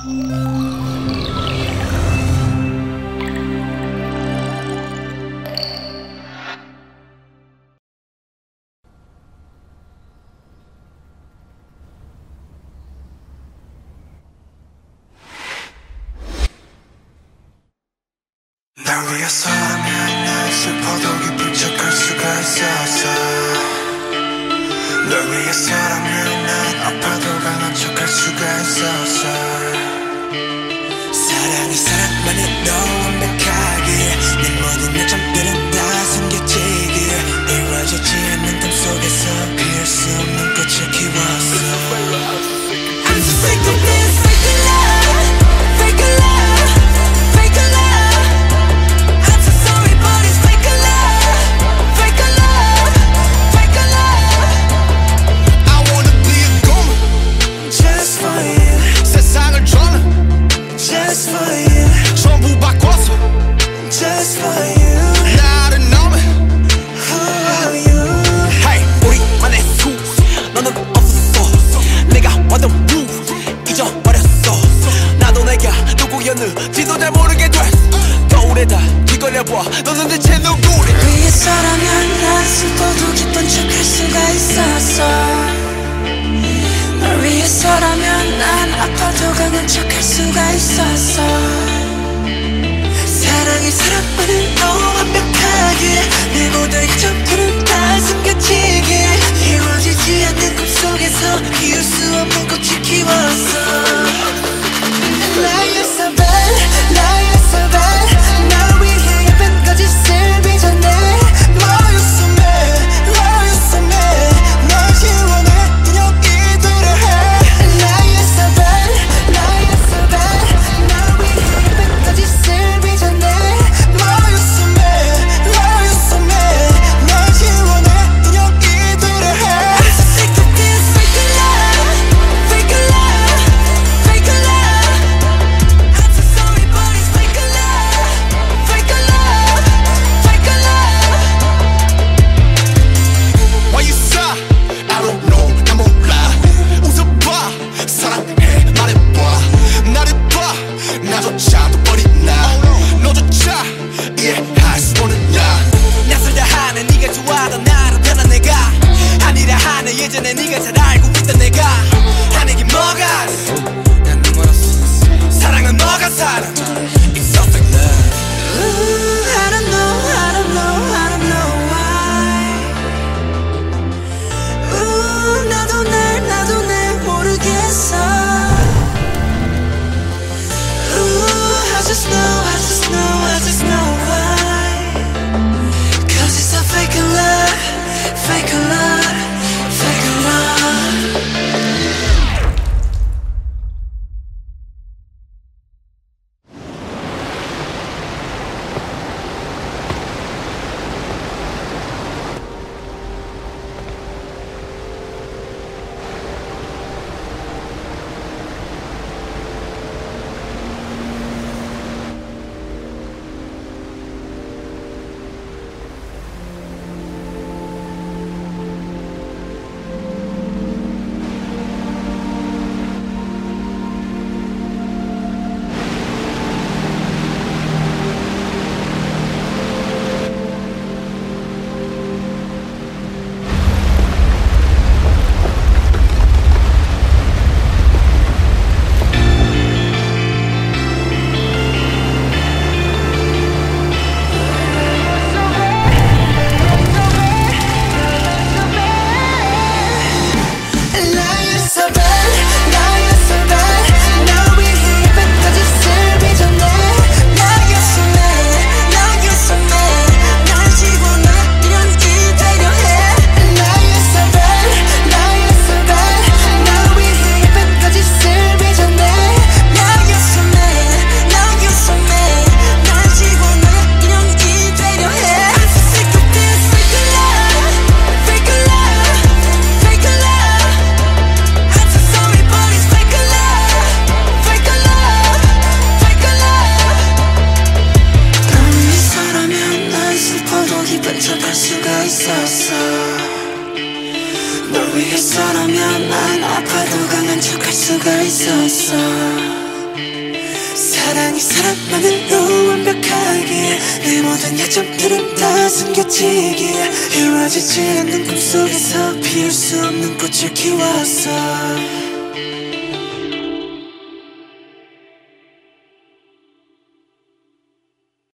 날 위해서라면 난 슬퍼도 기쁜 척할 수가 있었어. 널 위해서라면 난 아파도 강한 척할 수가 있었어. 사랑이 사랑만으로 완벽하게 내 모든 요점들은 다 숨겨지길 이루어지지 않는 꿈 속에서 피할 수 없는 꽃을 키웠어. I'm so sick of this fake love, fake love, fake love. I'm so sorry but it's fake love, fake love, fake love. I wanna be a goon just for you. 세상을 저는 just for you. 전부 바꿨어 just for you. 나를 너무 Who are you? Hey 우리만의 수 너는 없었어. 내가 완전 move 잊어버렸어. 나도 내가 누구였는지도 잘 모르게 됐어. 거울에다 뒤걸려봐 너는 대체 누구래. 위해서라면 난 슬퍼도 기쁜 척할 수가 있었어. 널 위해서라면 난 아파도 강한 척할 수가 있었어. 사랑이 사랑만을 너무 완벽하게 내 모든 이점들은 다 숨겨지게 이루어지지 않는 꿈속에서 피울 수 없는 꽃을 키웠어. 나의 사발 나의 사발 날 위해 예쁜까지 슬비 전에 Love you so bad Love you so bad 널 지원해 여기들을 해. 나의 사발 나의 사발 날 위해 예쁜까지 슬비 전에 Love you so bad Love you so bad 널 이 사랑만으로 완벽하게 내 모든 약점들은 다 숨겨지기에 이루어지지 않는 꿈속에서 피울 수 없는 꽃을 키웠어